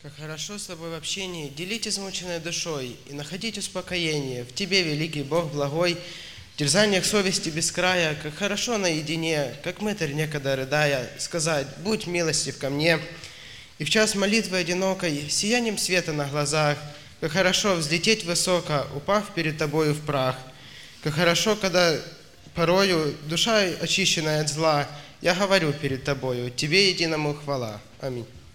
Как хорошо с тобой в общении, делить измученной душой и находить успокоение. В тебе, великий Бог благой, в терзаниях совести без края, как хорошо наедине, как мытарь некогда рыдая, сказать: «Будь милостив ко мне». И в час молитвы одинокой, сиянием света на глазах, как хорошо взлететь высоко, упав перед тобою в прах. Как хорошо, когда порою душа очищенная от зла, я говорю перед тобою: тебе единому хвала. Аминь.